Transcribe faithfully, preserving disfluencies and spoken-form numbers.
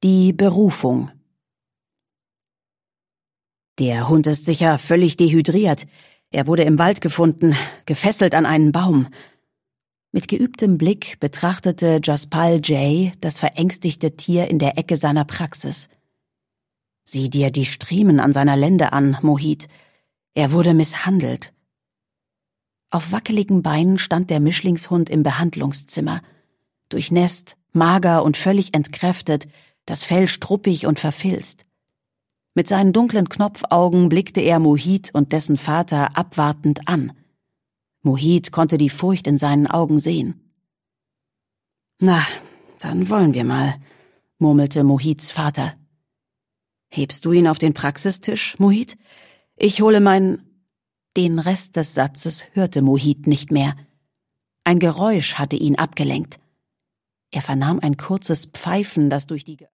Die Berufung. Der Hund ist sicher völlig dehydriert. Er wurde im Wald gefunden, gefesselt an einen Baum. Mit geübtem Blick betrachtete Jaspal Jay das verängstigte Tier in der Ecke seiner Praxis. Sieh dir die Striemen an seiner Lende an, Mohit. Er wurde misshandelt. Auf wackeligen Beinen stand der Mischlingshund im Behandlungszimmer. Durchnässt, mager und völlig entkräftet, das Fell struppig und verfilzt. Mit seinen dunklen Knopfaugen blickte er Mohit und dessen Vater abwartend an. Mohit konnte die Furcht in seinen Augen sehen. »Na, dann wollen wir mal«, murmelte Mohits Vater. »Hebst du ihn auf den Praxistisch, Mohit? Ich hole mein...« Den Rest des Satzes hörte Mohit nicht mehr. Ein Geräusch hatte ihn abgelenkt. Er vernahm ein kurzes Pfeifen, das durch die